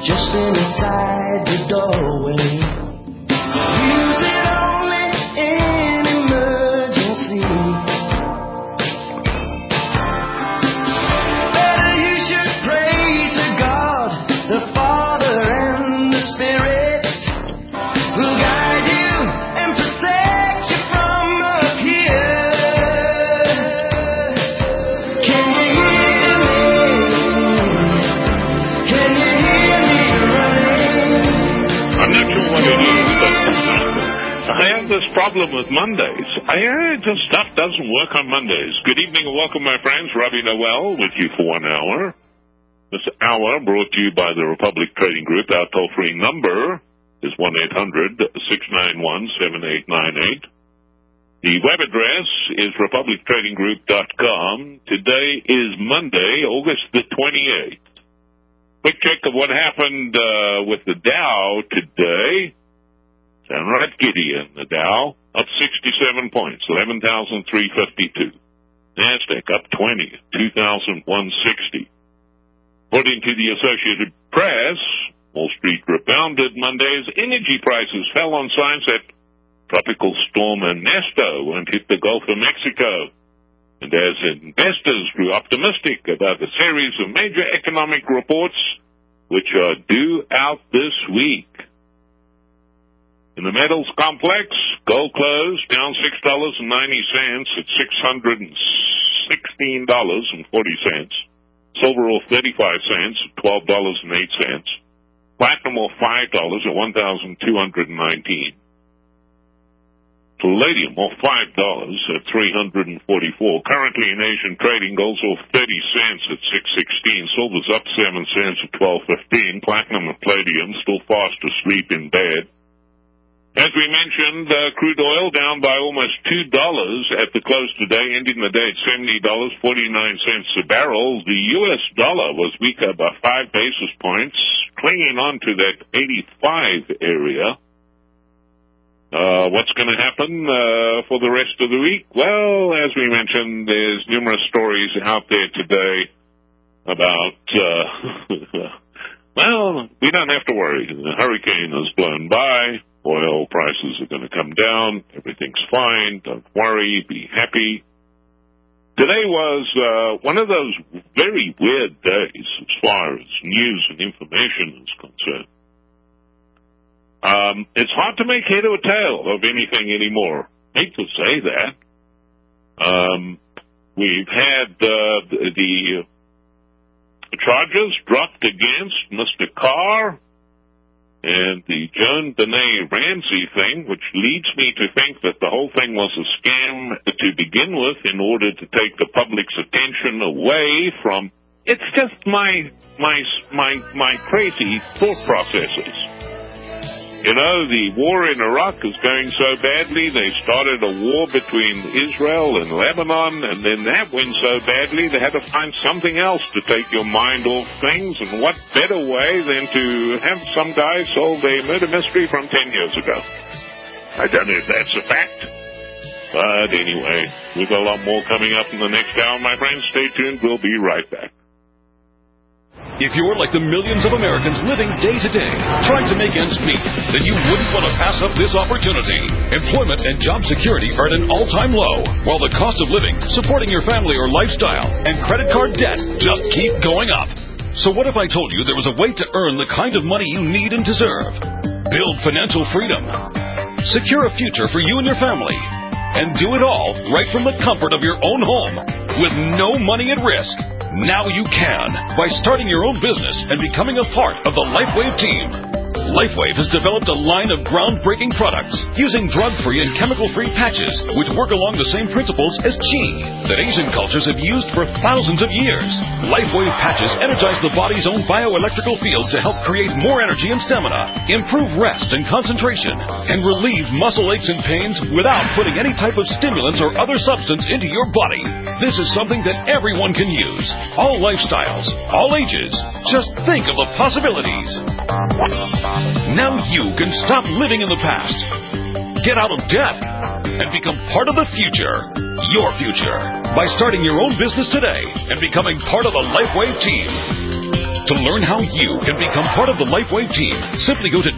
just inside the doorway. Use it only in emergency. Better you should pray to God, the Father and the Spirit will guide you and protect you from up here. Can you hear me? Can you hear me running? I'm not sure what it is, but I have this problem with Mondays. This stuff doesn't work on Mondays. Good evening and welcome, my friends. Robbie Noel with you for 1 hour. This hour brought to you by the Republic Trading Group. Our toll-free number is 1-800-691-7898. The web address is republictradinggroup.com. Today is Monday, August the 28th. Quick check of what happened with the Dow today. Sound right giddy in the Dow, up 67 points, 11,352. NASDAQ up 20, 2,160. According to the Associated Press, Wall Street rebounded Monday's energy prices fell on signs that Tropical Storm Ernesto won't hit the Gulf of Mexico. And as investors grew optimistic about a series of major economic reports which are due out this week. In the metals complex, gold closed down $6.90 at $616.40. Silver off 35 cents at $12.08. Platinum off $5 at $1,219. Palladium off $5 at $344. Currently in Asian trading, gold's off 30 cents at $616. Silver's up 7 cents at $12.15. Platinum and palladium still fast asleep in bed. As we mentioned, crude oil down by almost $2 at the close today, ending the day at $70.49 a barrel. The U.S. dollar was weaker by 5 basis points, clinging on to that 85 area. What's going to happen for the rest of the week? Well, as we mentioned, there's numerous stories out there today about, well, we don't have to worry. The hurricane has blown by. Oil prices are going to come down. Everything's fine. Don't worry. Be happy. Today was one of those very weird days as far as news and information is concerned. It's hard to make head or tail of anything anymore. Hate to say that. We've had the charges dropped against Mr. Carr and the Joan Benet Ramsey thing, which leads me to think that the whole thing was a scam to begin with in order to take the public's attention away from... It's just my crazy thought processes. You know, the war in Iraq is going so badly, they started a war between Israel and Lebanon, and then that went so badly, they had to find something else to take your mind off things, and what better way than to have some guy solve a murder mystery from 10 years ago. I don't know if that's a fact, but anyway, we've got a lot more coming up in the next hour, my friends. Stay tuned, we'll be right back. If you're like the millions of Americans living day to day, trying to make ends meet, then you wouldn't want to pass up this opportunity. Employment and job security are at an all-time low, while the cost of living, supporting your family or lifestyle, and credit card debt just keep going up. So what if I told you there was a way to earn the kind of money you need and deserve? Build financial freedom. Secure a future for you and your family. And do it all right from the comfort of your own home, with no money at risk. Now you can, by starting your own business and becoming a part of the LifeWave team. LifeWave has developed a line of groundbreaking products using drug-free and chemical-free patches which work along the same principles as Qi that Asian cultures have used for thousands of years. LifeWave patches energize the body's own bioelectrical field to help create more energy and stamina, improve rest and concentration, and relieve muscle aches and pains without putting any type of stimulants or other substance into your body. This is something that everyone can use. All lifestyles, all ages. Just think of the possibilities. Now you can stop living in the past, get out of debt, and become part of the future, your future, by starting your own business today and becoming part of the LifeWave team. To learn how you can become part of the LifeWave team, simply go to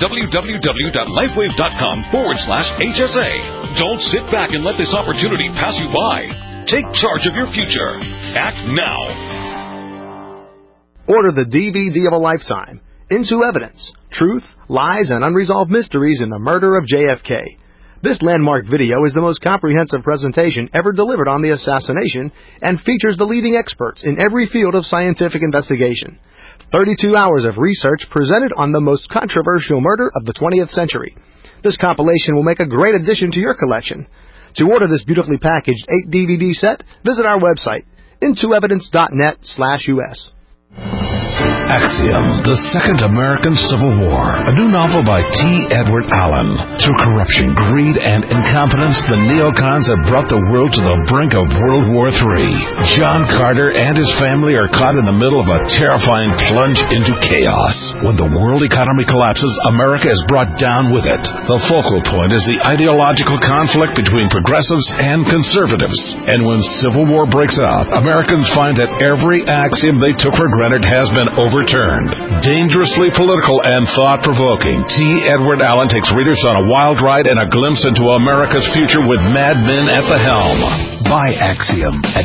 www.lifewave.com/HSA. Don't sit back and let this opportunity pass you by. Take charge of your future. Act now. Order the DVD of a lifetime, Into Evidence, Truth, Lies, and Unresolved Mysteries in the Murder of JFK. This landmark video is the most comprehensive presentation ever delivered on the assassination and features the leading experts in every field of scientific investigation. 32 hours of research presented on the most controversial murder of the 20th century. This compilation will make a great addition to your collection. To order this beautifully packaged 8-DVD set, visit our website, intoevidence.net/US. Axiom, The Second American Civil War, a new novel by T. Edward Allen. Through corruption, greed, and incompetence, the neocons have brought the world to the brink of World War III. John Carter and his family are caught in the middle of a terrifying plunge into chaos. When the world economy collapses, America is brought down with it. The focal point is the ideological conflict between progressives and conservatives. And when civil war breaks out, Americans find that every axiom they took for granted has been overturned. Dangerously political and thought-provoking, T. Edward Allen takes readers on a wild ride and a glimpse into America's future with mad men at the helm. Buy Axiom at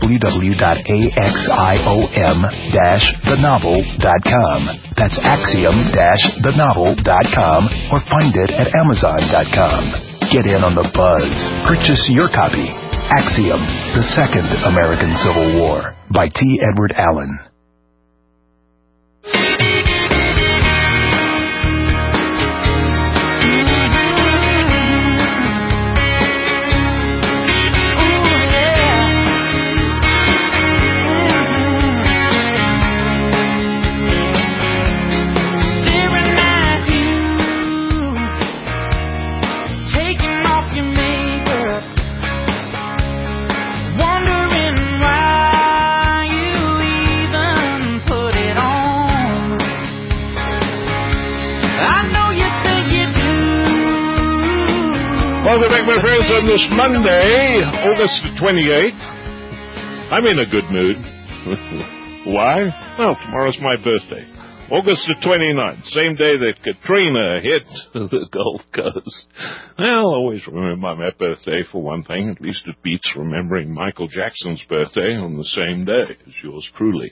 www.axiom-thenovel.com. That's axiom-thenovel.com or find it at amazon.com. Get in on the buzz. Purchase your copy. Axiom, The Second American Civil War by T. Edward Allen. Welcome back, my friends, on this Monday, August the 28th. I'm in a good mood. Why? Well, tomorrow's my birthday. August the 29th, same day that Katrina hit the Gulf Coast. Well, always remember my birthday, for one thing. At least it beats remembering Michael Jackson's birthday on the same day as yours truly.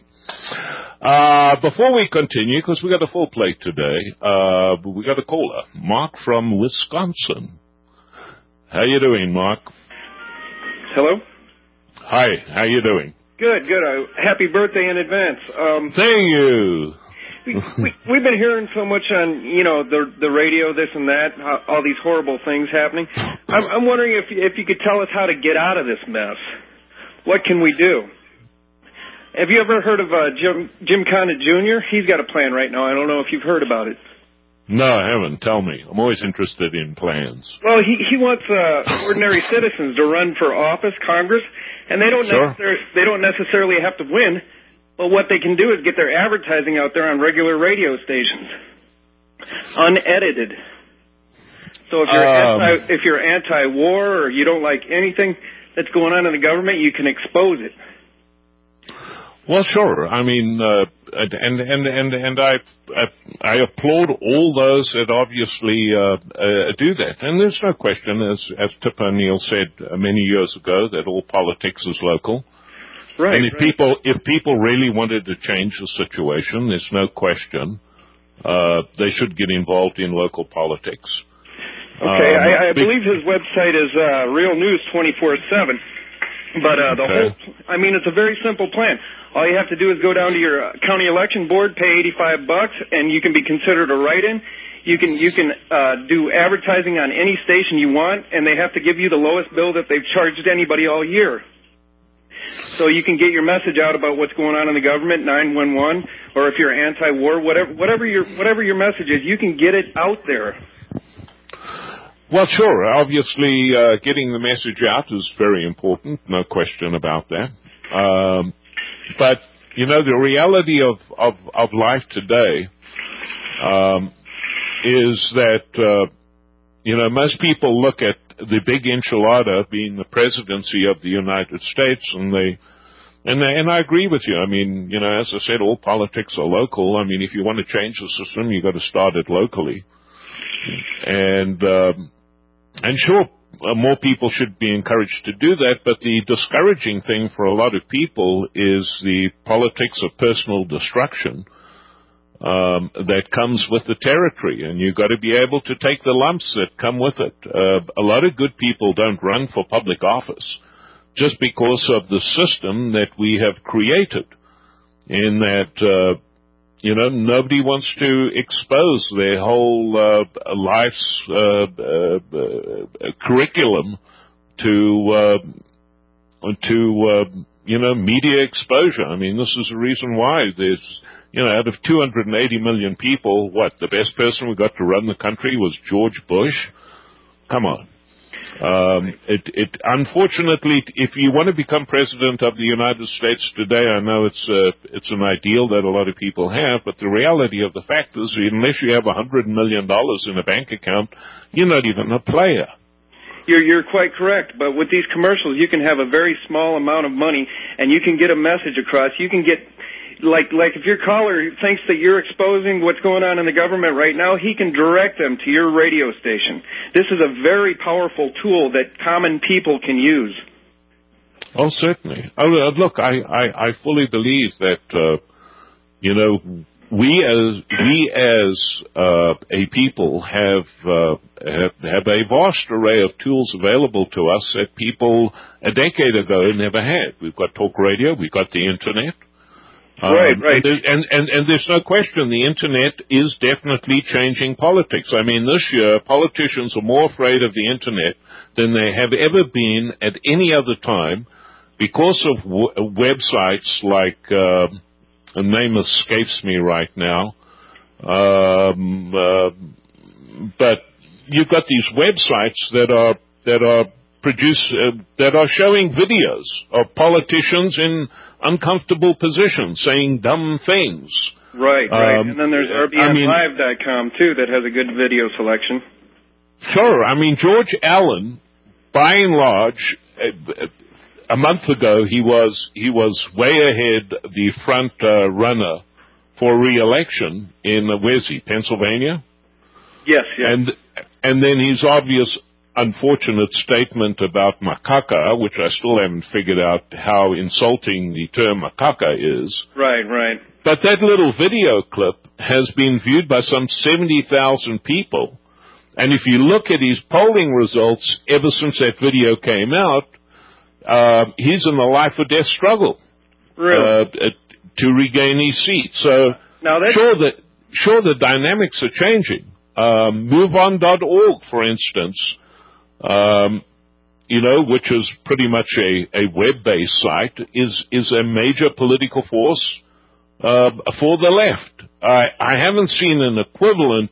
Before we continue, because we got a full plate today, we got a caller, Mark from Wisconsin. How you doing, Mark? Hello? Hi, how you doing? Good. Happy birthday in advance. Thank you. We've been hearing so much on, the radio, this and that, all these horrible things happening. I'm wondering if you could tell us how to get out of this mess. What can we do? Have you ever heard of Jim Condit Jr.? He's got a plan right now. I don't know if you've heard about it. No, I haven't. Tell me. I'm always interested in plans. Well, he wants ordinary citizens to run for office, Congress, and they don't necessarily have to win. But what they can do is get their advertising out there on regular radio stations, unedited. So if you're anti-war or you don't like anything that's going on in the government, you can expose it. Well, sure. I mean, and I applaud all those that obviously do that. And there's no question, as Tip O'Neill said many years ago, that all politics is local. Right. And if people really wanted to change the situation, there's no question they should get involved in local politics. Okay, I believe his website is Real News 24/7. But it's a very simple plan. All you have to do is go down to your county election board, pay $85, and you can be considered a write-in. You can do advertising on any station you want, and they have to give you the lowest bill that they've charged anybody all year. So you can get your message out about what's going on in the government, 911, or if you're anti-war, whatever your message is, you can get it out there. Well, sure. Obviously, getting the message out is very important. No question about that. But, the reality of life today is that, most people look at the big enchilada being the presidency of the United States, and And I agree with you. I mean, you know, as I said, all politics are local. I mean, if you want to change the system, you've got to start it locally. And sure, more people should be encouraged to do that, but the discouraging thing for a lot of people is the politics of personal destruction that comes with the territory, and you've got to be able to take the lumps that come with it. A lot of good people don't run for public office just because of the system that we have created, in that, you know, nobody wants to expose their whole life's curriculum to you know, media exposure. I mean, this is the reason why there's, you know, out of 280 million people, what, the best person we got to run the country was George Bush? Come on. Unfortunately, if you want to become president of the United States today, I know it's an ideal that a lot of people have, but the reality of the fact is, unless you have $100 million in a bank account, you're not even a player. You're quite correct, but with these commercials, you can have a very small amount of money, and you can get a message across. You can get, like if your caller thinks that you're exposing what's going on in the government right now, he can direct them to your radio station. This is a very powerful tool that common people can use. Oh, certainly. Look, I fully believe that, you know, we as a people have a vast array of tools available to us that people a decade ago never had. We've got talk radio, we've got the internet. Right. And there's no question the internet is definitely changing politics. I mean, this year, politicians are more afraid of the internet than they have ever been at any other time because of websites like, the name escapes me right now, but you've got these websites that are showing videos of politicians in uncomfortable positions saying dumb things. Right. And then there's RBNLive.com, too, that has a good video selection. Sure. I mean, George Allen, by and large, a month ago, he was way ahead the front runner for re-election in, where's he, Pennsylvania? Yes. And then his obvious unfortunate statement about macaca, which I still haven't figured out how insulting the term macaca is. Right. But that little video clip has been viewed by some 70,000 people. And if you look at his polling results ever since that video came out, he's in a life or death struggle. Really? To regain his seat. So now sure the dynamics are changing. MoveOn.org, for instance, you know, which is pretty much a web-based site, is a major political force for the left. I haven't seen an equivalent,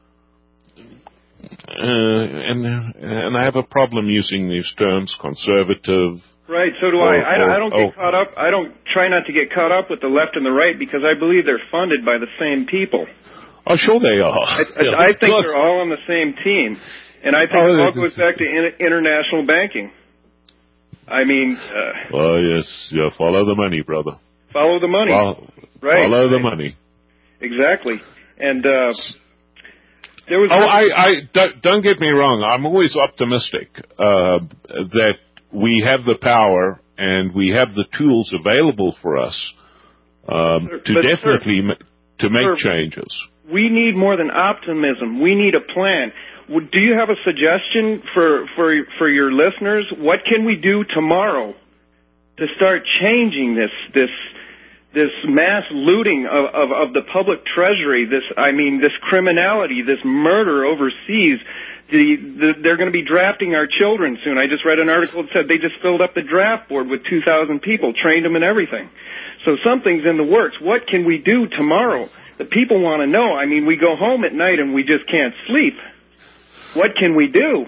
and I have a problem using these terms, conservative. Right, so do I. I don't get caught up. I don't try not to get caught up with the left and the right because I believe they're funded by the same people. Oh, sure they are. I think they're all on the same team. And I think it all goes back to international banking. I mean... well, yes, follow the money, brother. Follow the money. Right. Follow the money. Exactly. And there was... don't get me wrong. I'm always optimistic that we have the power and we have the tools available for us to make changes. We need more than optimism. We need a plan. Do you have a suggestion for your listeners? What can we do tomorrow to start changing this mass looting of the public treasury? This criminality, this murder overseas. They're going to be drafting our children soon. I just read an article that said they just filled up the draft board with 2,000 people, trained them and everything. So something's in the works. What can we do tomorrow? The people want to know. I mean, we go home at night and we just can't sleep. What can we do?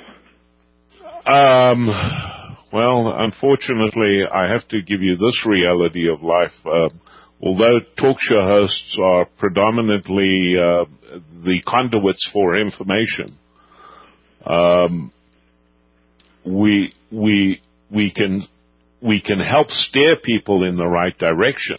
Well, unfortunately, I have to give you this reality of life. Although talk show hosts are predominantly the conduits for information, we we can help steer people in the right direction.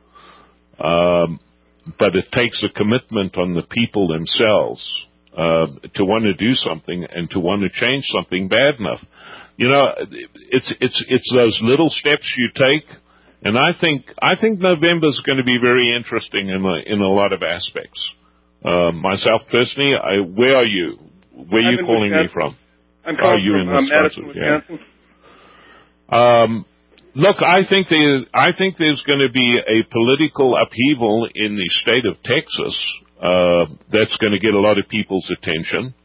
But it takes a commitment on the people themselves to want to do something and to want to change something bad enough. You know, it's those little steps you take, and I think November is going to be very interesting in a lot of aspects. Myself personally, where are you? Where are you calling me from? I'm calling from Madison, Wisconsin. Yeah. Look, I think there's going to be a political upheaval in the state of Texas that's going to get a lot of people's attention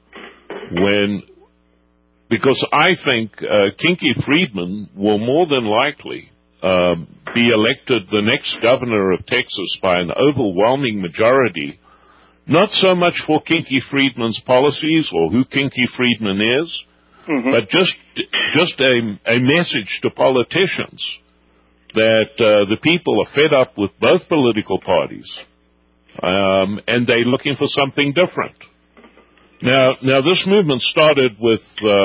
because I think Kinky Friedman will more than likely be elected the next governor of Texas by an overwhelming majority, not so much for Kinky Friedman's policies or who Kinky Friedman is, but just a message to politicians that the people are fed up with both political parties, and they're looking for something different. Now this movement started with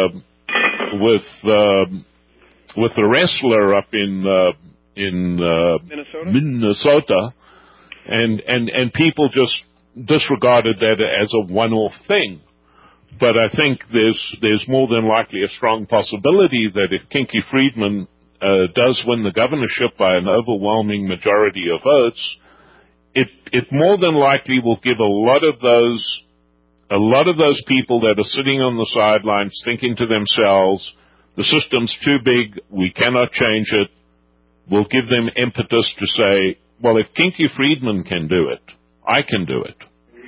the wrestler up in Minnesota, and people just disregarded that as a one-off thing. But I think there's more than likely a strong possibility that if Kinky Friedman does win the governorship by an overwhelming majority of votes, it more than likely will give a lot of those people that are sitting on the sidelines thinking to themselves, the system's too big, we cannot change it, will give them impetus to say, well, if Kinky Friedman can do it, I can do it.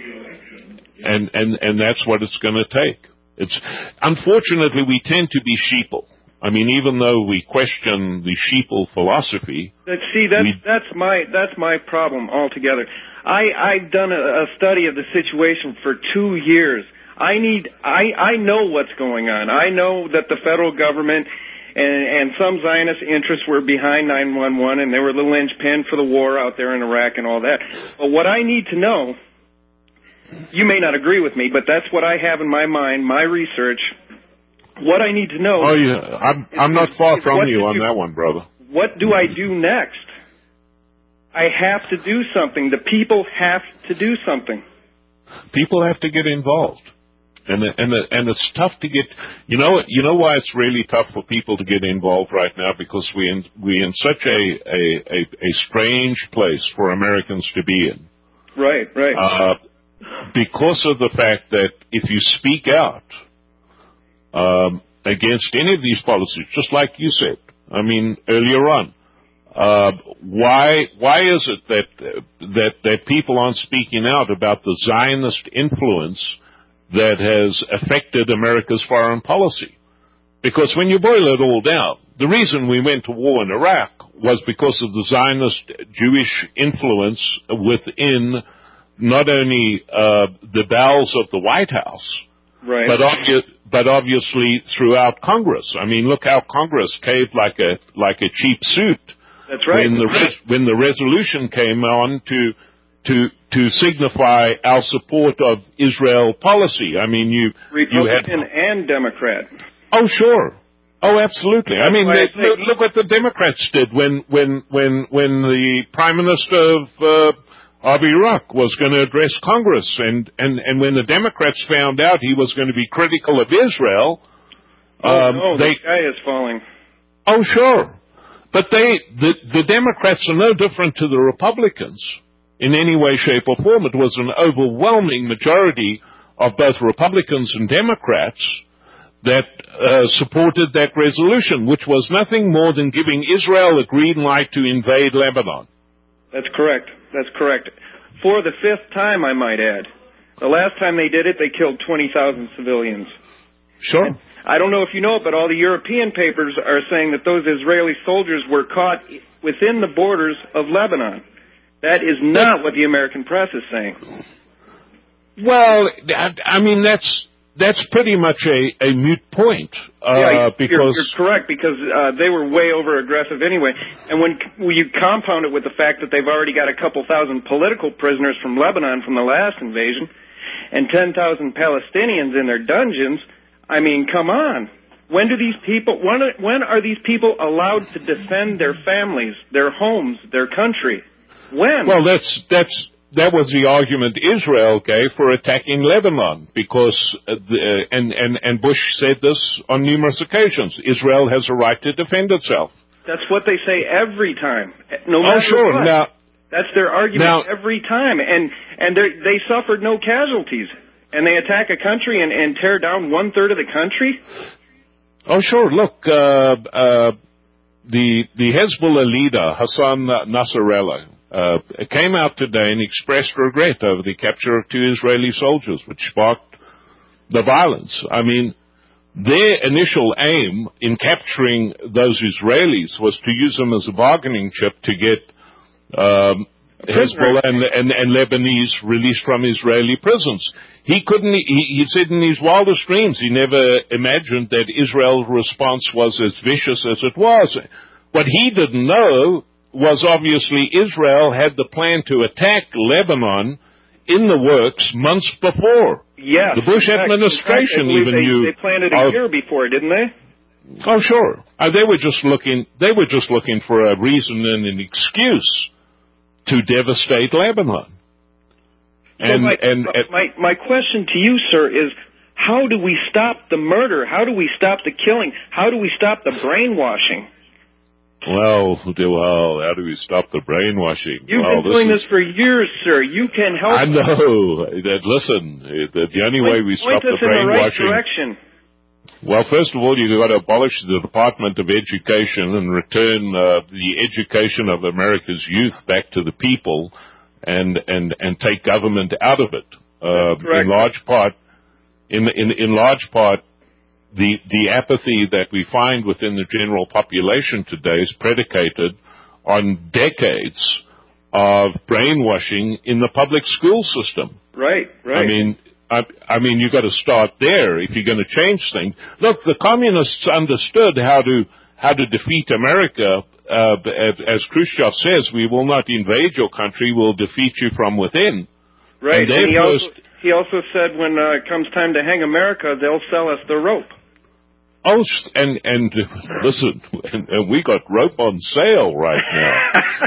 And that's what it's going to take. Unfortunately, we tend to be sheeple. I mean, even though we question the sheeple philosophy. That's my problem altogether. I've done a study of the situation for 2 years. I know what's going on. I know that the federal government and some Zionist interests were behind 9/11, and they were the linchpin for the war out there in Iraq and all that. But what I need to know, you may not agree with me, but that's what I have in my mind, my research. What I need to know... Oh, yeah. I'm not far from you on that one, brother. What do I do next? I have to do something. The people have to do something. People have to get involved. And it's tough to get... You know why it's really tough for people to get involved right now? Because we're in such a strange place for Americans to be in. Right. Because of the fact that if you speak out against any of these policies, just like you said, I mean, earlier on, why is it that people aren't speaking out about the Zionist influence that has affected America's foreign policy? Because when you boil it all down, the reason we went to war in Iraq was because of the Zionist Jewish influence within not only the bowels of the White House, right, but obviously throughout Congress. I mean, look how Congress caved like a cheap suit. That's right. When the resolution came on to signify our support of Israel policy. I mean, you had Republican and Democrat. Oh, sure. Oh, absolutely. I mean, look what the Democrats did when the Prime Minister of Iraq was going to address Congress, and when the Democrats found out he was going to be critical of Israel, the sky is falling. Oh, sure. But the Democrats are no different to the Republicans in any way, shape, or form. It was an overwhelming majority of both Republicans and Democrats that supported that resolution, which was nothing more than giving Israel a green light to invade Lebanon. That's correct. For the 5th time, I might add. The last time they did it, they killed 20,000 civilians. Sure. And I don't know if you know it, but all the European papers are saying that those Israeli soldiers were caught within the borders of Lebanon. That is not what the American press is saying. Well, I mean, that's pretty much a moot point. Because you're correct, because they were way over aggressive anyway. And when you compound it with the fact that they've already got a couple thousand political prisoners from Lebanon from the last invasion, and 10,000 Palestinians in their dungeons, I mean, come on. When do these people? When are these people allowed to defend their families, their homes, their country? When? Well, that was the argument Israel gave for attacking Lebanon, because and Bush said this on numerous occasions. Israel has a right to defend itself. That's what they say every time. No matter sure. what. Now, that's their argument every time, and they suffered no casualties, and they attack a country and tear down 1/3 of the country. Oh, sure. Look, the Hezbollah leader Hassan Nasrallah came out today and expressed regret over the capture of 2 Israeli soldiers, which sparked the violence. I mean, their initial aim in capturing those Israelis was to use them as a bargaining chip to get Hezbollah and Lebanese released from Israeli prisons. He said in his wildest dreams he never imagined that Israel's response was as vicious as it was. What he didn't know was obviously Israel had the plan to attack Lebanon in the works months before. Yes. The Bush administration even knew. They planned it a year before, didn't they? Oh, sure. They were just looking for a reason and an excuse to devastate Lebanon. My question to you, sir, is how do we stop the murder? How do we stop the killing? How do we stop the brainwashing? Well, how do we stop the brainwashing? You've been doing this for years, sir. You can help. I know. Listen, the only way we stop the brainwashing. Right direction. Well, first of all, you've got to abolish the Department of Education and return the education of America's youth back to the people, and take government out of it. In large part, the apathy that we find within the general population today is predicated on decades of brainwashing in the public school system. Right. I mean, you've got to start there if you're going to change things. Look, the communists understood how to defeat America. As Khrushchev says, we will not invade your country, we'll defeat you from within. Right, and he also said when it comes time to hang America, they'll sell us the rope. Oh, and listen, and we got rope on sale right now.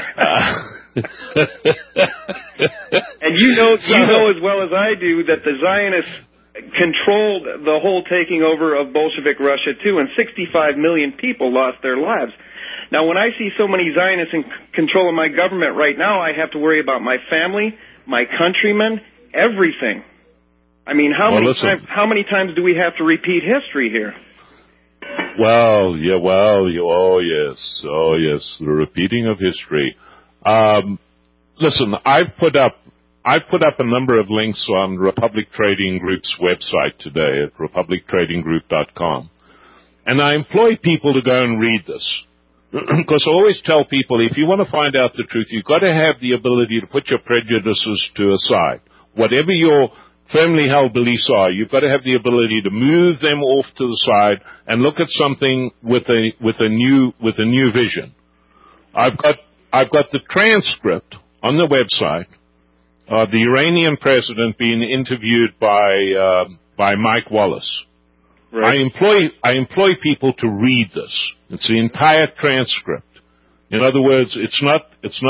And you know as well as I do that the Zionists controlled the whole taking over of Bolshevik Russia too, and 65 million people lost their lives. Now, when I see so many Zionists in control of my government right now, I have to worry about my family, my countrymen, everything. I mean, how many times do we have to repeat history here? Oh yes, the repeating of history. Listen, I've put up a number of links on Republic Trading Group's website today at republictradinggroup.com, and I employ people to go and read this. Because I always tell people, if you want to find out the truth, you've got to have the ability to put your prejudices to a side. Whatever your firmly held beliefs are, you've got to have the ability to move them off to the side and look at something with a new vision. I've got the transcript on the website of the Iranian president being interviewed by Mike Wallace. Right. I employ people to read this. It's the entire transcript. In other words, it's not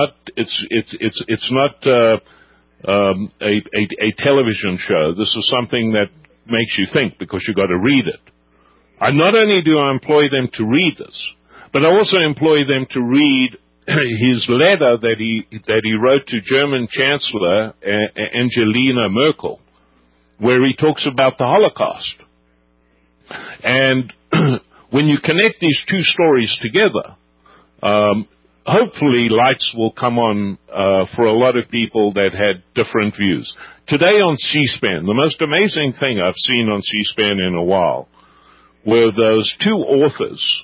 a television show. This is something that makes you think, because you've got to read it. Not only do I employ them to read this, but I also employ them to read his letter that he wrote to German Chancellor Angela Merkel, where he talks about the Holocaust. And when you connect these two stories together, hopefully lights will come on for a lot of people that had different views. Today on C-SPAN, the most amazing thing I've seen on C-SPAN in a while were those two authors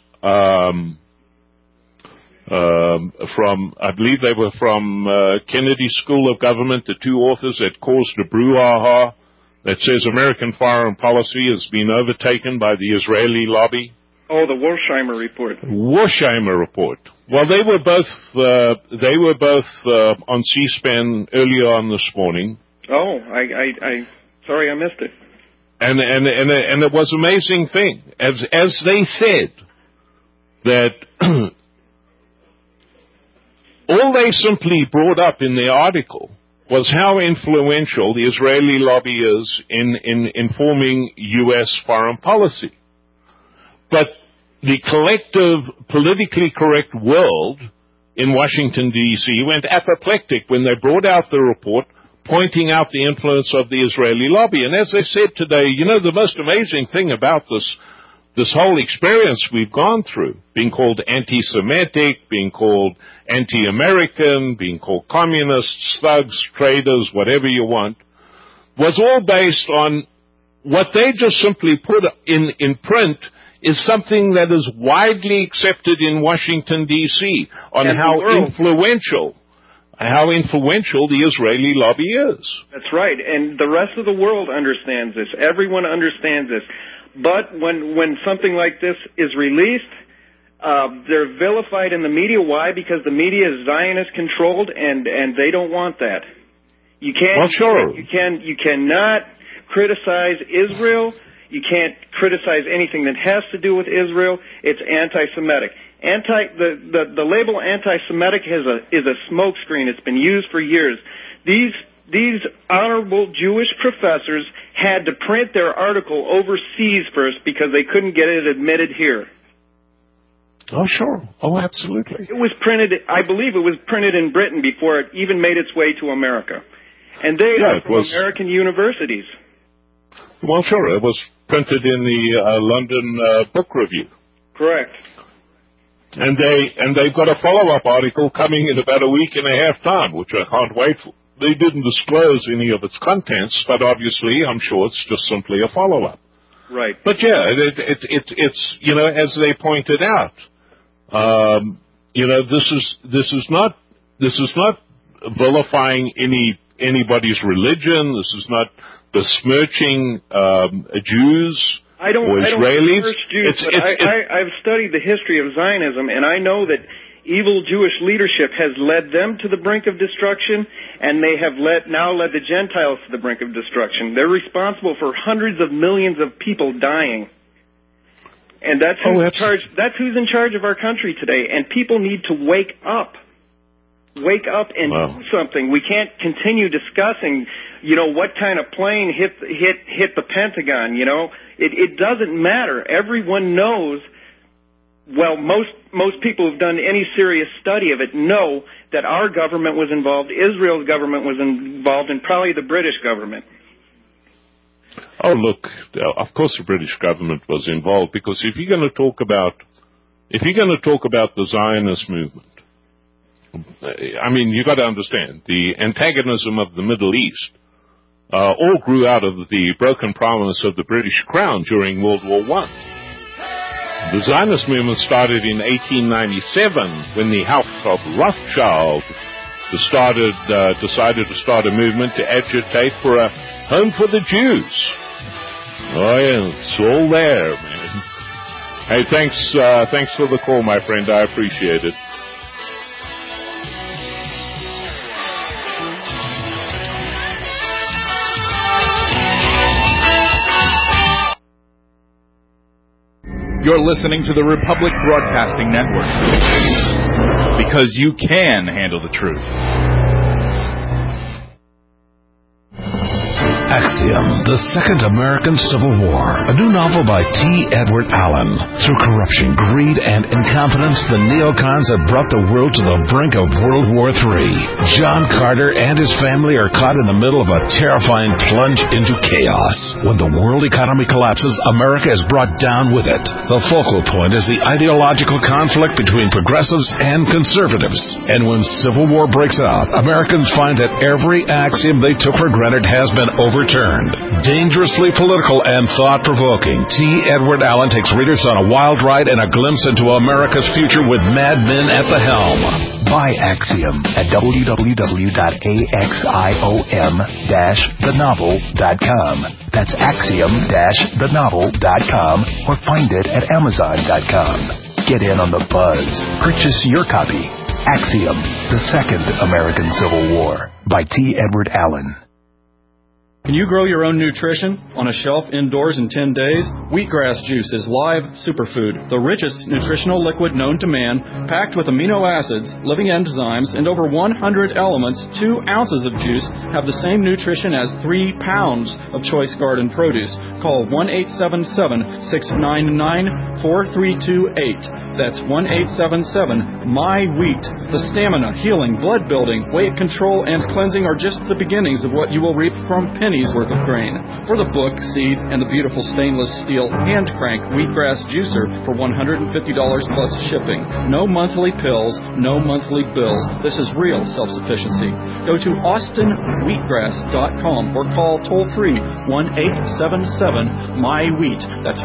I believe they were from Kennedy School of Government, the two authors that caused the brouhaha that says American foreign policy has been overtaken by the Israeli lobby. Oh, the Wersheimer report. Wersheimer report. Well, they were both on C-SPAN earlier on this morning. Oh, sorry I missed it. And it was an amazing thing. As they said, that all they simply brought up in their article was how influential the Israeli lobby is in informing U.S. foreign policy. But the collective, politically correct world in Washington, D.C. went apoplectic when they brought out the report pointing out the influence of the Israeli lobby. And as I said today, the most amazing thing about this whole experience we've gone through, being called anti-Semitic, being called anti-American, being called communists, thugs, traitors, whatever you want, was all based on what they just simply put in print is something that is widely accepted in Washington, D.C., on how influential the Israeli lobby is. That's right, and the rest of the world understands this. Everyone understands this. But when something like this is released, they're vilified in the media. Why? Because the media is Zionist-controlled, and they don't want that. You cannot criticize Israel. You can't criticize anything that has to do with Israel. It's anti-Semitic. The label anti-Semitic is a smokescreen. It's been used for years. These honorable Jewish professors had to print their article overseas first because they couldn't get it admitted here. Oh, sure. Oh, absolutely. It was printed, I believe it was printed in Britain before it even made its way to America. And they are from American universities. Well, sure. It was printed in the London Book Review. Correct. And they've got a follow-up article coming in about a week and a half time, which I can't wait for. They didn't disclose any of its contents, but obviously I'm sure it's just simply a follow-up. Right. But yeah, it's as they pointed out, this is not vilifying anybody's religion. This is not besmirching Jews. I don't besmirch Jews, but I've studied the history of Zionism, and I know that evil Jewish leadership has led them to the brink of destruction, and they have now led the Gentiles to the brink of destruction. They're responsible for hundreds of millions of people dying. And that's who's in charge of our country today. And people need to wake up. Wake up and do something. We can't continue discussing, what kind of plane hit the Pentagon, It doesn't matter. Everyone knows. Well, most people who've done any serious study of it know that our government was involved, Israel's government was involved, and probably the British government. Oh, look, of course the British government was involved, because if you're going to talk about the Zionist movement, I mean, you've got to understand the antagonism of the Middle East all grew out of the broken promise of the British Crown during World War I. The Zionist movement started in 1897 when the House of Rothschild decided to start a movement to agitate for a home for the Jews. Oh, yeah, it's all there, man. Hey, thanks for the call, my friend. I appreciate it. You're listening to the Republic Broadcasting Network, because you can handle the truth. Axiom, The Second American Civil War, a new novel by T. Edward Allen. Through corruption, greed, and incompetence, the neocons have brought the world to the brink of World War III. John Carter and his family are caught in the middle of a terrifying plunge into chaos. When the world economy collapses, America is brought down with it. The focal point is the ideological conflict between progressives and conservatives. And when civil war breaks out, Americans find that every axiom they took for granted has been overturned. Dangerously political and thought-provoking, T. Edward Allen takes readers on a wild ride and a glimpse into America's future with mad men at the helm. Buy Axiom at www.axiom-thenovel.com. That's axiom-thenovel.com, or find it at amazon.com. Get in on the buzz. Purchase your copy. Axiom, The Second American Civil War by T. Edward Allen. Can Can you grow your own nutrition on a shelf indoors in 10 days? Wheatgrass juice is live superfood, the richest nutritional liquid known to man, packed with amino acids, living enzymes, and over 100 elements. 2 ounces of juice have the same nutrition as 3 pounds of choice garden produce. Call 1-877-699-4328. That's 1-877-MY-WHEAT. The stamina, healing, blood building, weight control, and cleansing are just the beginnings of what you will reap from pennies worth of grain. For the book, seed, and the beautiful stainless steel hand crank wheatgrass juicer for $150 plus shipping. No monthly pills, no monthly bills. This is real self-sufficiency. Go to austinwheatgrass.com or call toll-free 1-877-MY-WHEAT. That's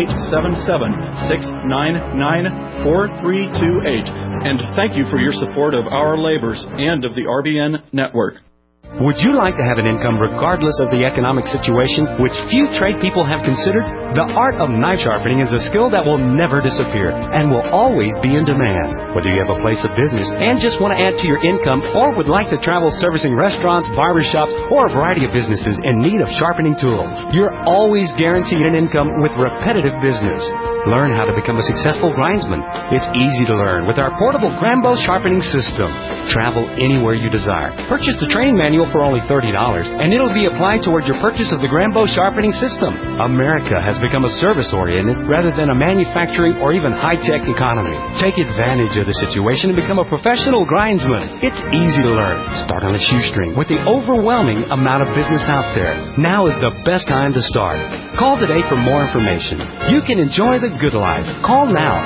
1-877-699-4328. And thank you for your support of our labors and of the RBN network. Would you like to have an income regardless of the economic situation, which few trade people have considered? The art of knife sharpening is a skill that will never disappear and will always be in demand. Whether you have a place of business and just want to add to your income, or would like to travel servicing restaurants, barbershops, or a variety of businesses in need of sharpening tools, you're always guaranteed an income with repetitive business. Learn how to become a successful grindsman. It's easy to learn with our portable Grambo sharpening system. Travel anywhere you desire. Purchase the training manual for only $30, and it'll be applied toward your purchase of the Grambo sharpening system. America has become a service-oriented rather than a manufacturing or even high-tech economy. Take advantage of the situation and become a professional grindsman. It's easy to learn. Start on a shoestring with the overwhelming amount of business out there. Now is the best time to start. Call today for more information. You can enjoy the good life. Call now,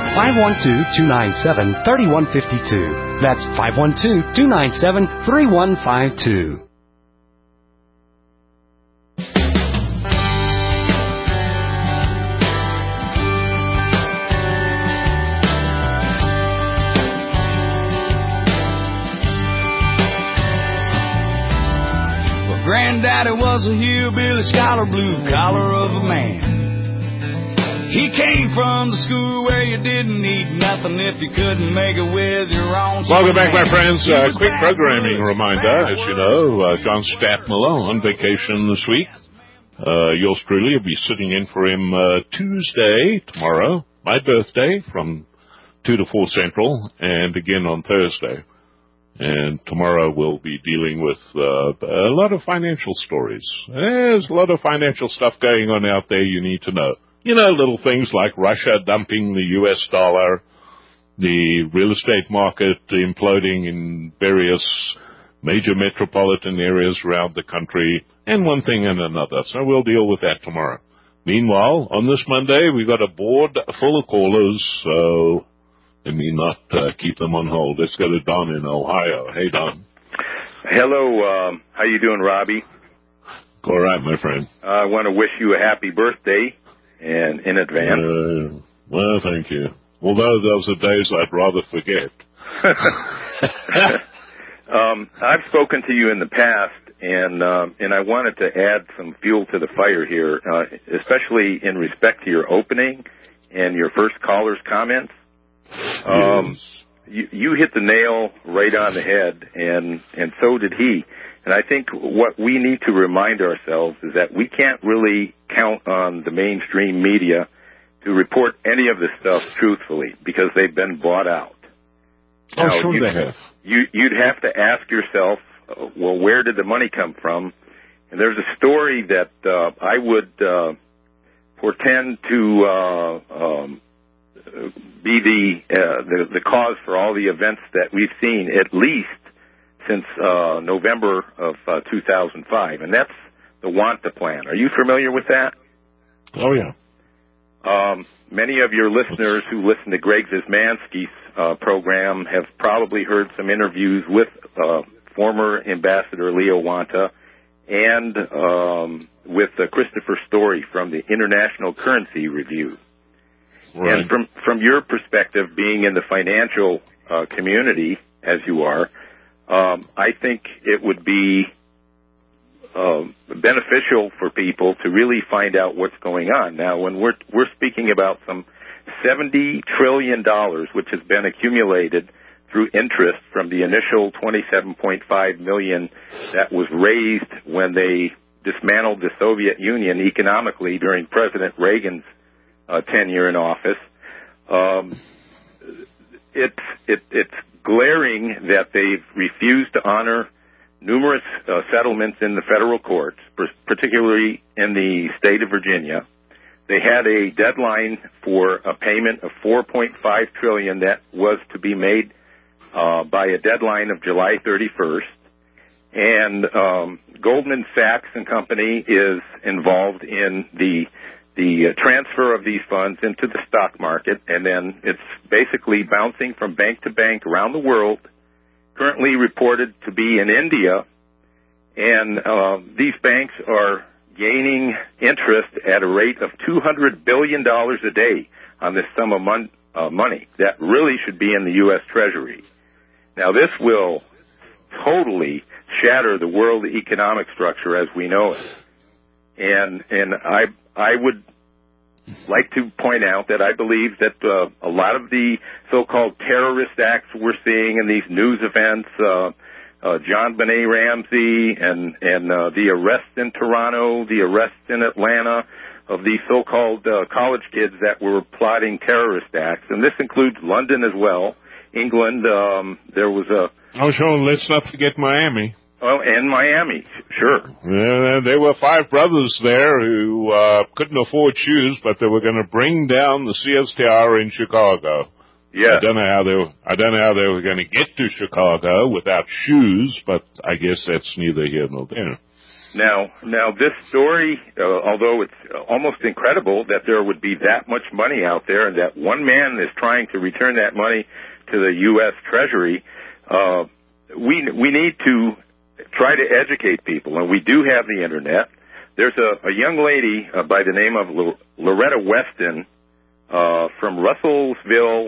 512-297-3152. That's 512-297-3152. Granddaddy was a hillbilly scholar, blue collar of a man. He came from the school where you didn't need nothing if you couldn't make it with your own. Welcome back, my friends. Quick programming reminder. As you know, John Stadtmiller on vacation this week. Yours truly will be sitting in for him Tuesday, tomorrow, my birthday, from 2 to 4 Central, and again on Thursday. And tomorrow we'll be dealing with a lot of financial stories. There's a lot of financial stuff going on out there you need to know. You know, little things like Russia dumping the U.S. dollar, the real estate market imploding in various major metropolitan areas around the country, and one thing and another. So we'll deal with that tomorrow. Meanwhile, on this Monday, we've got a board full of callers, so let me not keep them on hold. Let's go to Don in Ohio. Hey, Don. Hello. How you doing, Robbie? All right, my friend. I want to wish you a happy birthday and in advance. Well, thank you. Although those are days I'd rather forget. I've spoken to you in the past, and I wanted to add some fuel to the fire here, especially in respect to your opening and your first caller's comments. You hit the nail right on the head, and so did he. And I think what we need to remind ourselves is that we can't really count on the mainstream media to report any of this stuff truthfully because they've been bought out. Oh, now, sure they have. You'd have to ask yourself, well, where did the money come from? And there's a story that I would portend to be the cause for all the events that we've seen, at least since November of 2005, and that's the Wanta plan. Are you familiar with that? Oh, yeah. Many of your listeners who listen to Greg Zismansky's program have probably heard some interviews with former Ambassador Leo Wanta and with Christopher Story from the International Currency Review. Right. And from your perspective, being in the financial community, as you are, I think it would be beneficial for people to really find out what's going on. Now, when we're speaking about some $70 trillion, which has been accumulated through interest from the initial $27.5 million that was raised when they dismantled the Soviet Union economically during President Reagan's tenure in office. It's glaring that they've refused to honor numerous settlements in the federal courts, particularly in the state of Virginia. They had a deadline for a payment of $4.5 trillion that was to be made by a deadline of July 31st. And Goldman Sachs and Company is involved in the transfer of these funds into the stock market, and then it's basically bouncing from bank to bank around the world, currently reported to be in India, and these banks are gaining interest at a rate of $200 billion a day on this sum of money that really should be in the U.S. Treasury. Now, this will totally shatter the world economic structure as we know it. And I would like to point out that I believe that a lot of the so-called terrorist acts we're seeing in these news events, John Benet Ramsey and the arrests in Toronto, the arrests in Atlanta of these so-called college kids that were plotting terrorist acts, and this includes London as well, England. There was a... Oh, sure, let's not forget Miami. Oh, and Miami, sure. There were 5 brothers there who couldn't afford shoes, but they were going to bring down the Sears Tower in Chicago. Yeah. I don't know how they were going to get to Chicago without shoes, but I guess that's neither here nor there. Now this story, although it's almost incredible that there would be that much money out there and that one man is trying to return that money to the U.S. Treasury, we need to try to educate people, and we do have the Internet. There's a young lady by the name of Loretta Weston from Russellville,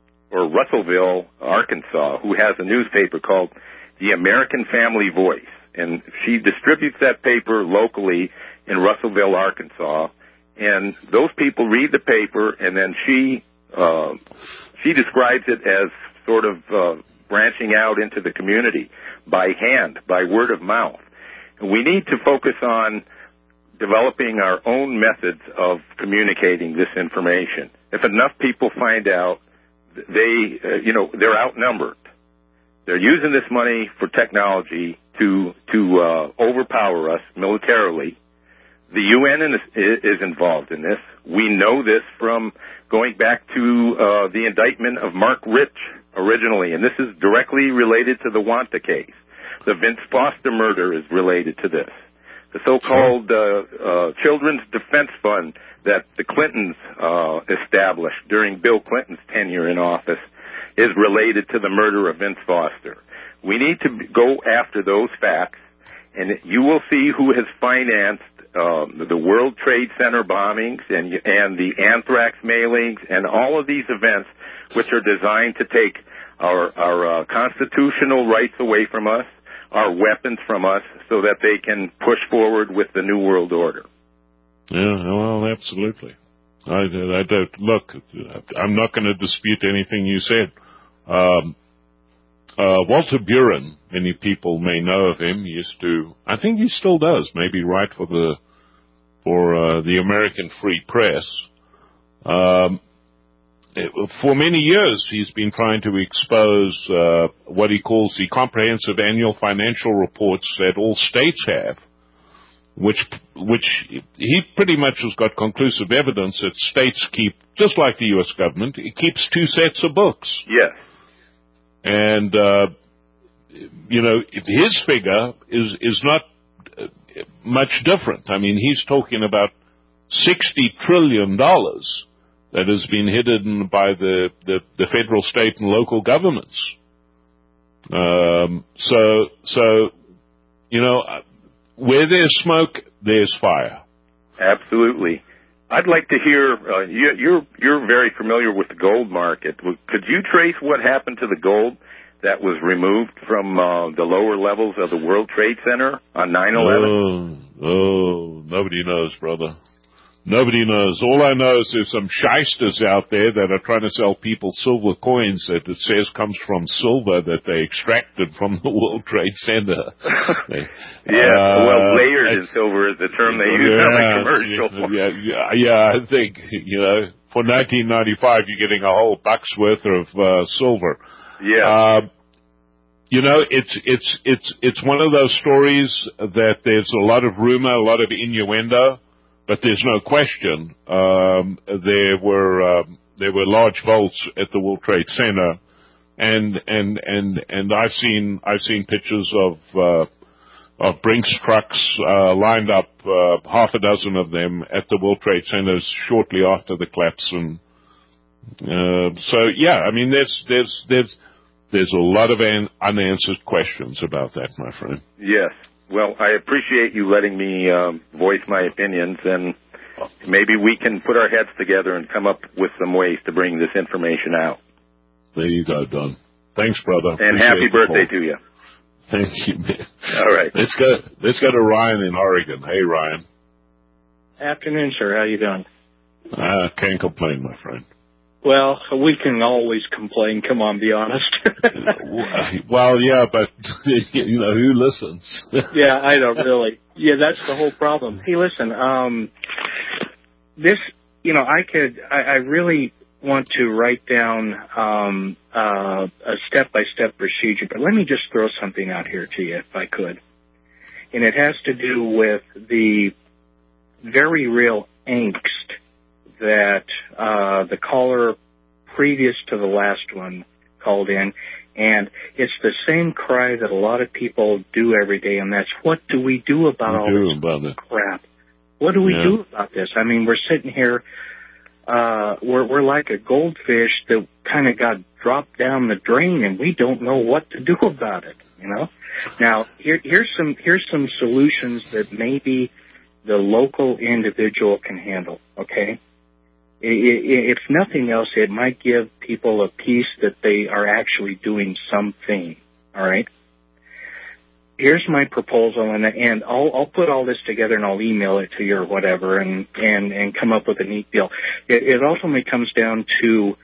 Arkansas, who has a newspaper called The American Family Voice, and she distributes that paper locally in Russellville, Arkansas, and those people read the paper, and then she describes it as sort of branching out into the community by hand, by word of mouth. And we need to focus on developing our own methods of communicating this information. If enough people find out, they're outnumbered. They're using this money for technology to overpower us militarily. The UN is involved in this. We know this from going back to the indictment of Mark Rich originally, and this is directly related to the Wanta case. The Vince Foster murder is related to this. The so-called Children's Defense Fund that the Clintons established during Bill Clinton's tenure in office is related to the murder of Vince Foster. We need to go after those facts, and you will see who has financed the World Trade Center bombings and the anthrax mailings and all of these events which are designed to take our constitutional rights away from us, our weapons from us, so that they can push forward with the New World Order. Yeah, well, absolutely. I don't, look, I'm not going to dispute anything you said. Walter Buren, many people may know of him. He used to, I think he still does, maybe write for the American Free Press. For many years, he's been trying to expose what he calls the comprehensive annual financial reports that all states have, which he pretty much has got conclusive evidence that states keep, just like the U.S. government, it keeps 2 sets of books. Yes. And, his figure is not much different. I mean, he's talking about $60 trillion that has been hidden by the federal, state, and local governments. Where there's smoke, there's fire. Absolutely. I'd like to hear, you're very familiar with the gold market. Could you trace what happened to the gold that was removed from the lower levels of the World Trade Center on 9/11? Oh, nobody knows, brother. Nobody knows. All I know is there's some shysters out there that are trying to sell people silver coins that it says comes from silver that they extracted from the World Trade Center. Layered in silver is the term they use on the commercial. Yeah, I think, for 1995 you're getting a whole buck's worth of silver. Yeah. It's one of those stories that there's a lot of rumor, a lot of innuendo. But there's no question there were large vaults at the World Trade Center, and I've seen pictures of Brinks trucks lined up, half a dozen of them at the World Trade Centers shortly after the collapse, and there's a lot of unanswered questions about that, my friend. Yes. Well, I appreciate you letting me voice my opinions, and maybe we can put our heads together and come up with some ways to bring this information out. There you go, Don. Thanks, brother. And happy birthday to you. Thank you, man. All right. Let's go to Ryan in Oregon. Hey, Ryan. Afternoon, sir. How you doing? Can't complain, my friend. Well, we can always complain. Come on, be honest. Well, yeah, but who listens? Yeah, I don't really. Yeah, that's the whole problem. Hey, listen, this, I really want to write down a step-by-step procedure, but let me just throw something out here to you, if I could. And it has to do with the very real angst that the caller previous to the last one called in, and it's the same cry that a lot of people do every day, and that's, what do we do about all this crap? What do we do about this? I mean, we're sitting here, we're like a goldfish that kind of got dropped down the drain, and we don't know what to do about it, Now, here's some solutions that maybe the local individual can handle, okay? If nothing else, it might give people a piece that they are actually doing something, all right? Here's my proposal, and I'll put all this together and I'll email it to you or whatever and come up with a neat deal. It ultimately comes down to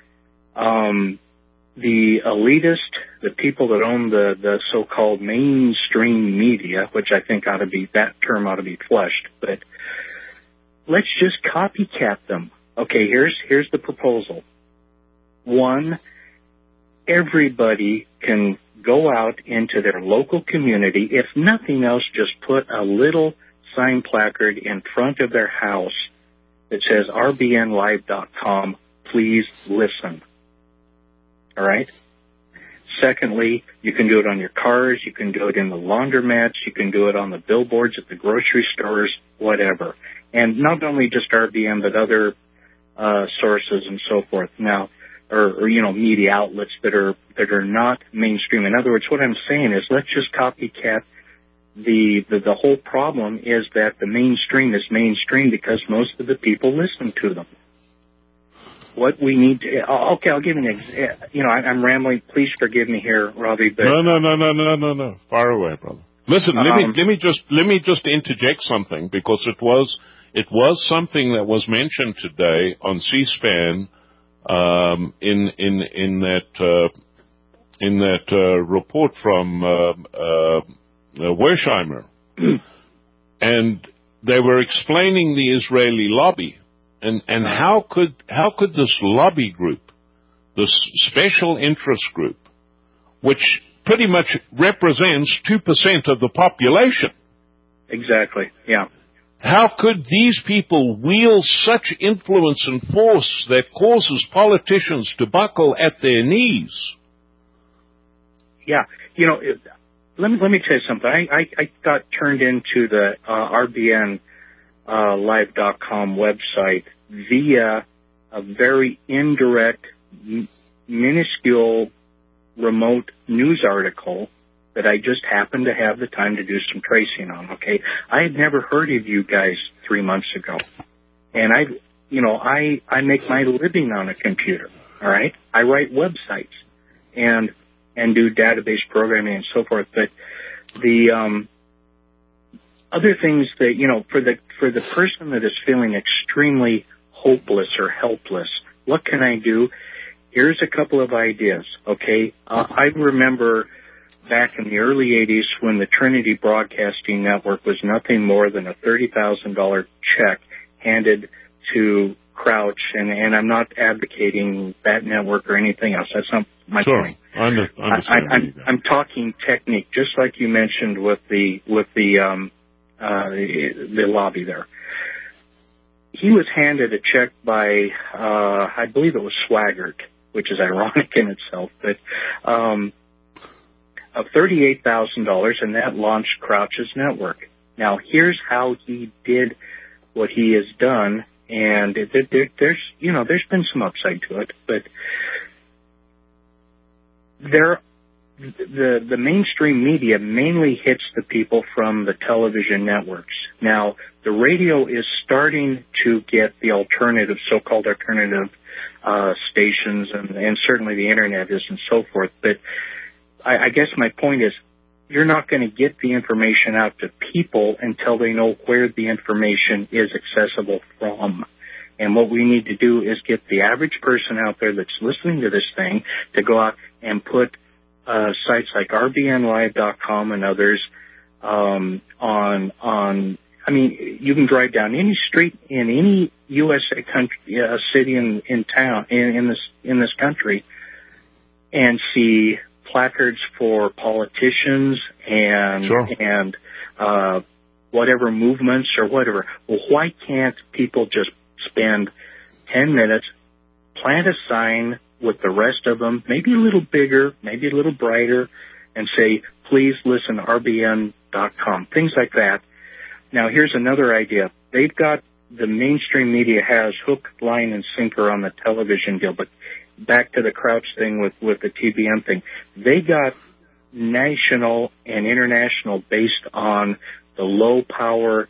the elitist, the people that own the so-called mainstream media, which I think that term ought to be flushed, but let's just copycat them. Okay, here's the proposal. One, everybody can go out into their local community. If nothing else, just put a little sign placard in front of their house that says rbnlive.com, please listen. All right? Secondly, you can do it on your cars, you can do it in the laundromats, you can do it on the billboards at the grocery stores, whatever. And not only just RBN, but other sources and so forth now, or media outlets that are not mainstream. In other words, what I'm saying is, let's just copycat. The whole problem is that the mainstream is mainstream because most of the people listen to them. What we need to, okay, I'll give an example. I'm rambling. Please forgive me here, Robbie. But No. Far away, brother. Listen, let me just interject something, because it was something that was mentioned today on C-SPAN in that report from Wersheimer, and they were explaining the Israeli lobby, and how could this lobby group, this special interest group, which pretty much represents 2% of the population. Exactly, yeah. How could these people wield such influence and force that causes politicians to buckle at their knees? Yeah, let me tell you something. I got turned into the RBNLive.com website via a very indirect, minuscule, remote news article that I just happened to have the time to do some tracing on, okay? I had never heard of you guys 3 months ago. And I make my living on a computer, all right? I write websites and do database programming and so forth. But other things that, for the person that is feeling extremely hopeless or helpless, what can I do? Here's a couple of ideas, okay? I remember back in the early 80s when the Trinity Broadcasting Network was nothing more than a $30,000 check handed to Crouch, and I'm not advocating that network or anything else. That's not my point. I'm talking technique, just like you mentioned with the lobby there. He was handed a check by, I believe it was Swaggart, which is ironic in itself, but of $38,000, and that launched Crouch's network. Now, here's how he did what he has done, and there's been some upside to it, but the mainstream media mainly hits the people from the television networks. Now, the radio is starting to get the alternative, so-called alternative stations, and certainly the internet is and so forth. But I guess my point is, you're not going to get the information out to people until they know where the information is accessible from. And what we need to do is get the average person out there that's listening to this thing to go out and put sites like rbnlive.com and others on. I mean, you can drive down any street in any USA country, city in town in this country, and see placards for politicians and whatever movements or whatever. Well, why can't people just spend 10 minutes, plant a sign with the rest of them, maybe a little bigger, maybe a little brighter, and say, please listen to rbn.com, things like that. Now, here's another idea. They've got, the mainstream media has hook, line, and sinker on the television deal, but back to the Crouch thing with the TBN thing, they got national and international based on the low power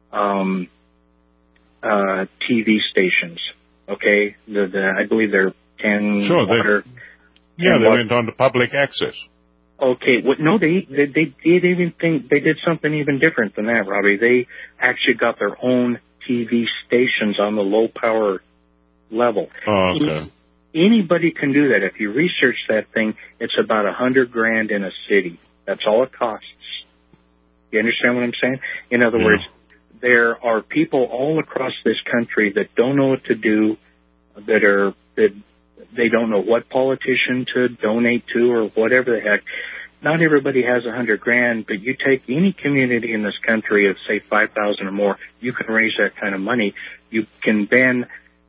TV stations. Okay, I believe they're 10 water. They went on to public access. Okay, no, they did something even different than that, Robbie. They actually got their own TV stations on the low power level. Oh, okay. Anybody can do that. If you research that thing, it's about $100,000 in a city. That's all it costs. You understand what I'm saying? In other words, there are people all across this country that don't know what to do, that they don't know what politician to donate to or whatever the heck. Not everybody has $100,000, but you take any community in this country of say 5,000 or more, you can raise that kind of money. You can then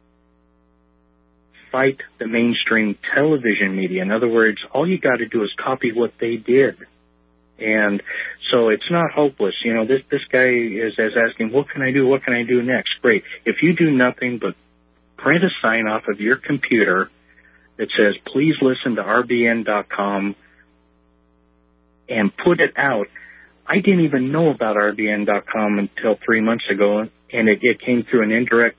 fight the mainstream television media. In other words, all you got to do is copy what they did. And so it's not hopeless. You know, this guy is asking, what can I do? What can I do next? Great. If you do nothing but print a sign off of your computer that says, please listen to rbn.com and put it out. I didn't even know about rbn.com until 3 months ago, and it came through an indirect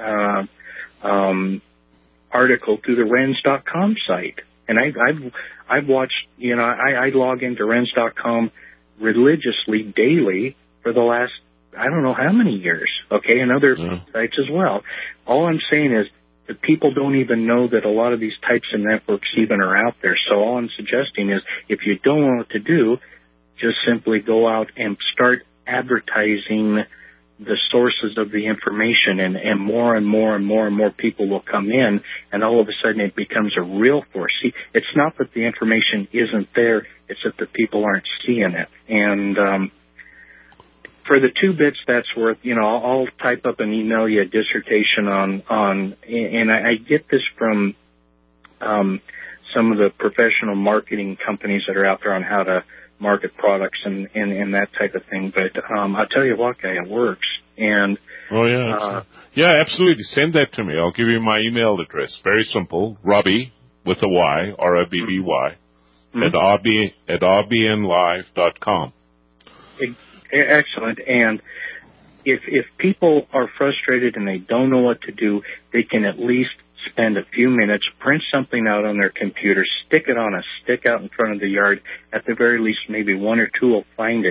article through the Renz.com site. And I've watched, you know, I log into Renz.com religiously daily for the last, I don't know how many years, okay, and other sites as well. All I'm saying is that people don't even know that a lot of these types of networks even are out there. So all I'm suggesting is if you don't know what to do, just simply go out and start advertising the sources of the information, and more and more and more and more people will come in, and all of a sudden it becomes a real force. See, it's not that the information isn't there, it's that the people aren't seeing it. And for the 2 bits that's worth, you know, I'll type up and email you a dissertation on and I get this from some of the professional marketing companies that are out there on how to market products and that type of thing. But I'll tell you what, guy, it works. And yeah, absolutely. Send that to me. I'll give you my email address. Very simple. Robbie with a Y, ROBBY, at rbnlive.com. Excellent. And if people are frustrated and they don't know what to do, they can at least spend a few minutes, print something out on their computer, stick it on a stick out in front of the yard. At the very least, maybe 1 or 2 will find it,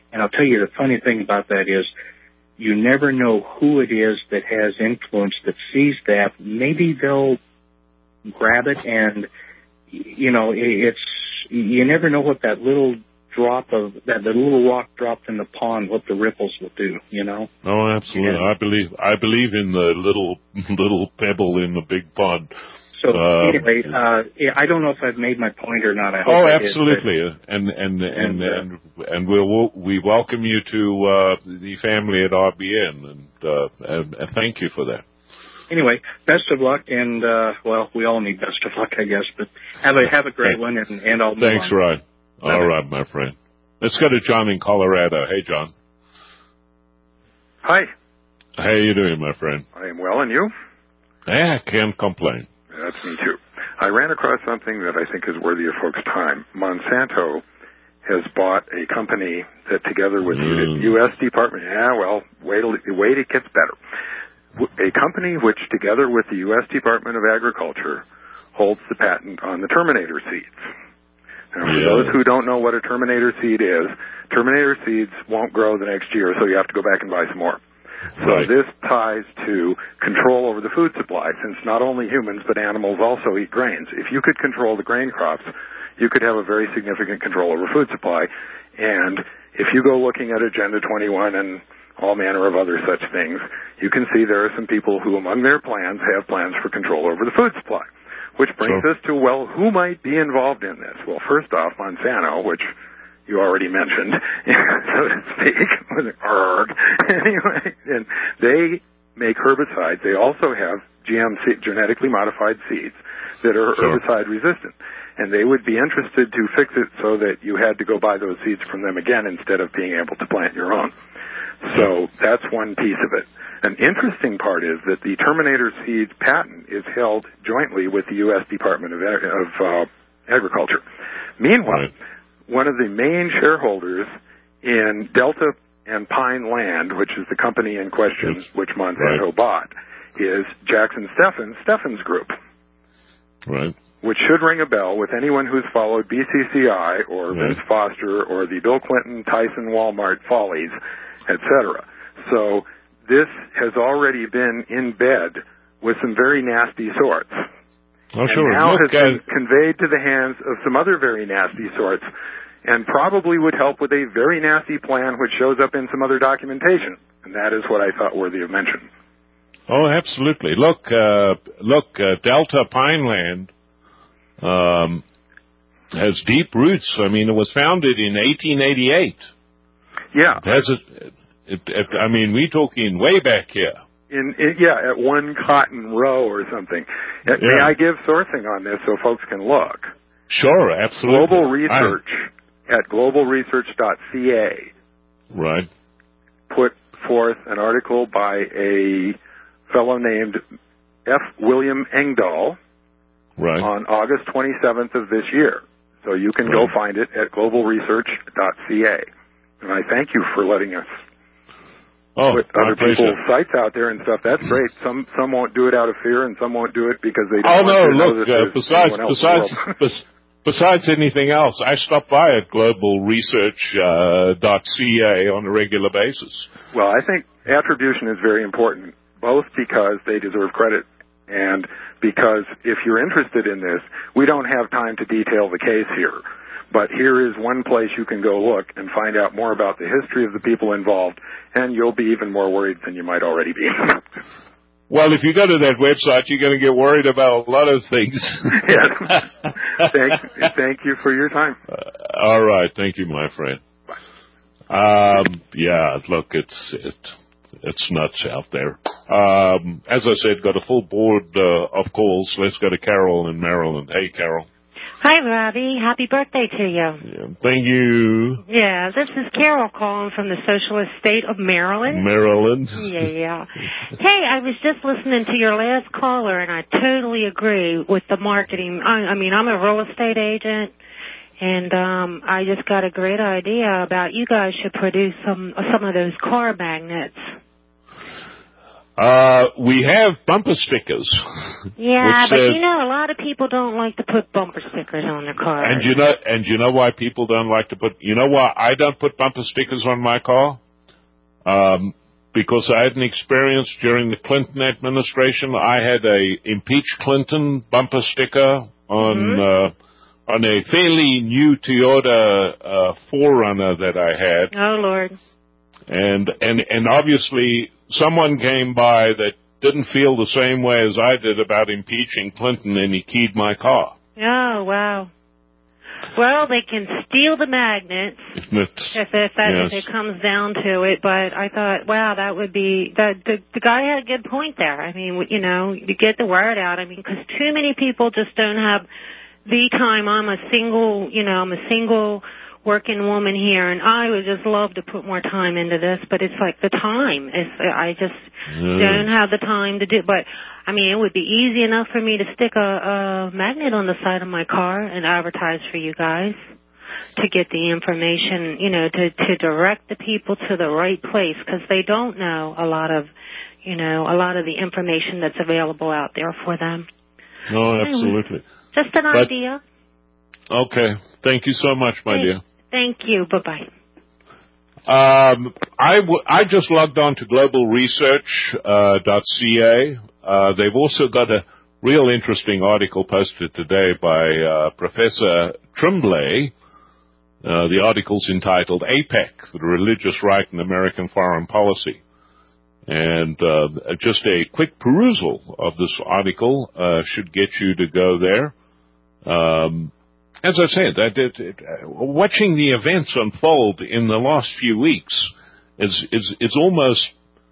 And I'll tell you the funny thing about that is you never know who it is that has influence that sees that. Maybe they'll grab it and, you know, you never know what that little drop of that, the little rock dropped in the pond, what the ripples will do, you know? Oh, absolutely. Yeah. I believe in the little pebble in the big pond. So anyway, I don't know if I've made my point or not. I hope I absolutely. did, And we welcome you to the family at RBN, and thank you for that. Anyway, best of luck, and well, we all need best of luck, I guess. But have a great one, and I'll move Thanks, on. Rod. All right, my friend. Let's go to John in Colorado. Hey, John. Hi. How you doing, my friend? I am well, and you? Yeah, I can't complain. That's me, too. I ran across something that I think is worthy of folks' time. Monsanto has bought a company that, together with the U.S. Department... Yeah, well, wait it gets better. A company which, together with the U.S. Department of Agriculture, holds the patent on the Terminator seeds. Now, for those who don't know what a Terminator seed is, Terminator seeds won't grow the next year, so you have to go back and buy some more. So this ties to control over the food supply, since not only humans but animals also eat grains. If you could control the grain crops, you could have a very significant control over food supply. And if you go looking at Agenda 21 and all manner of other such things, you can see there are some people who, among their plans, have plans for control over the food supply. Which brings us to, well, who might be involved in this? Well, first off, Monsanto, which you already mentioned, so to speak. Anyway, and they make herbicides. They also have genetically modified seeds that are herbicide resistant. And they would be interested to fix it so that you had to go buy those seeds from them again instead of being able to plant your own. So that's one piece of it. An interesting part is that the Terminator seeds patent is held jointly with the U.S. Department of Agriculture. Meanwhile, one of the main shareholders in Delta and Pine Land, which is the company in question which Monsanto bought, is Jackson Steffen's group. Right. Which should ring a bell with anyone who's followed BCCI or Vince Foster or the Bill Clinton, Tyson, Walmart follies, etc. So this has already been in bed with some very nasty sorts. Oh, sure. And now has been conveyed to the hands of some other very nasty sorts, and probably would help with a very nasty plan which shows up in some other documentation. And that is what I thought worthy of mention. Oh, absolutely. Look, Delta Pineland has deep roots. I mean, it was founded in 1888. Yeah. I mean, we're talking way back here. At One Cotton Row or something. May I give sourcing on this so folks can look? Sure, absolutely. Global Research at globalresearch.ca put forth an article by a fellow named F. William Engdahl on August 27th of this year. So you can go find it at globalresearch.ca. And I thank you for letting us put other people's sites out there and stuff. That's great. Some won't do it out of fear, and some won't do it because they don't want to know that there's someone else in the world. Besides anything else, I stop by at globalresearch.ca on a regular basis. Well, I think attribution is very important, both because they deserve credit and because if you're interested in this, we don't have time to detail the case here. But here is one place you can go look and find out more about the history of the people involved, and you'll be even more worried than you might already be. Well, if you go to that website, you're going to get worried about a lot of things. Yes. Thank you for your time. All right. Thank you, my friend. Bye. Look, it's nuts out there. As I said, got a full board of calls. Let's go to Carol in Maryland. Hey, Carol. Hi, Robbie. Happy birthday to you. Yeah, thank you. Yeah, this is Carol calling from the socialist state of Maryland. Maryland. Yeah. Hey, I was just listening to your last caller, and I totally agree with the marketing. I mean, I'm a real estate agent, and I just got a great idea about you guys should produce some of those car magnets. We have bumper stickers. Yeah, but a lot of people don't like to put bumper stickers on their cars. And you know why people don't like to put? You know why I don't put bumper stickers on my car? Because I had an experience during the Clinton administration. I had a impeach Clinton bumper sticker on a fairly new Toyota 4Runner that I had. Oh Lord! And obviously someone came by that didn't feel the same way as I did about impeaching Clinton, and he keyed my car. Oh wow! Well, they can steal the magnets if it comes down to it. But I thought, wow, that would be the guy had a good point there. I mean, you get the word out. I mean, because too many people just don't have the time. I'm a single working woman here, and I would just love to put more time into this, but it's like the time. I just don't have the time to do. But I mean, it would be easy enough for me to stick a magnet on the side of my car and advertise for you guys to get the information, to direct the people to the right place, because they don't know a lot of the information that's available out there for them. No, absolutely. Just an idea. Okay. Thank you so much, my dear. Thank you. Bye-bye. I just logged on to globalresearch.ca. They've also got a real interesting article posted today by Professor Tremblay. The article's entitled APEC, the Religious Right in American Foreign Policy. And just a quick perusal of this article should get you to go there. As I said, watching the events unfold in the last few weeks is almost,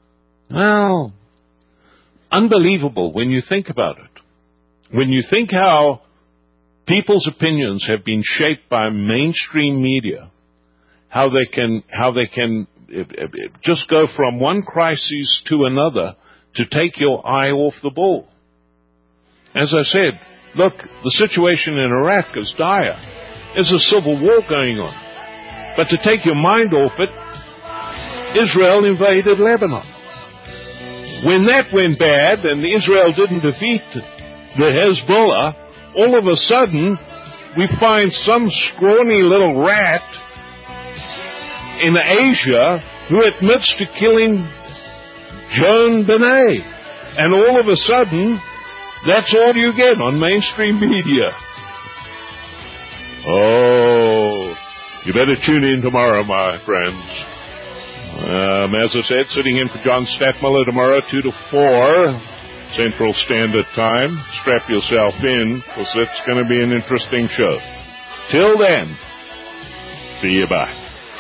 unbelievable when you think about it. When you think how people's opinions have been shaped by mainstream media, how they can just go from one crisis to another to take your eye off the ball. As I said, look, the situation in Iraq is dire. There's a civil war going on. But to take your mind off it, Israel invaded Lebanon. When that went bad and Israel didn't defeat the Hezbollah, all of a sudden we find some scrawny little rat in Asia who admits to killing Joan Benet. And all of a sudden, that's all you get on mainstream media. Oh, you better tune in tomorrow, my friends. As I said, sitting in for John Stadtmuller tomorrow, 2 to 4 Central Standard Time. Strap yourself in, because it's going to be an interesting show. Till then, see you back.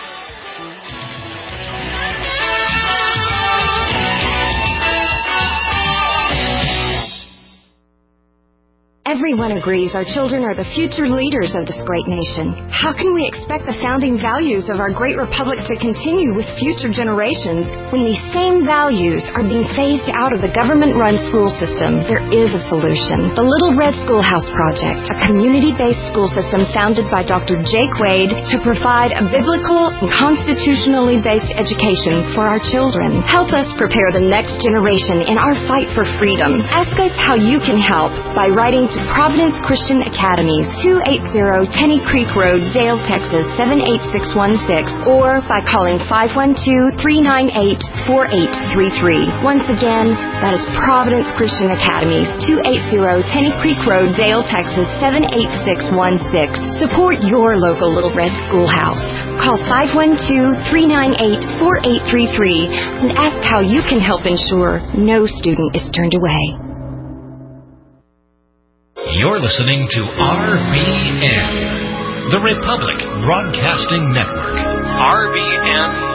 Everyone agrees our children are the future leaders of this great nation. How can we expect the founding values of our great republic to continue with future generations when these same values are being phased out of the government-run school system? There is a solution. The Little Red Schoolhouse Project, a community-based school system founded by Dr. Jake Wade to provide a biblical and constitutionally based education for our children. Help us prepare the next generation in our fight for freedom. Ask us how you can help by writing to Providence Christian Academy, 280 Tenney Creek Road, Dale, Texas, 78616, or by calling 512-398-4833. Once again, that is Providence Christian Academy, 280 Tenney Creek Road, Dale, Texas, 78616. Support your local Little Red Schoolhouse. Call 512-398-4833 and ask how you can help ensure no student is turned away. You're listening to RBN, the Republic Broadcasting Network. RBN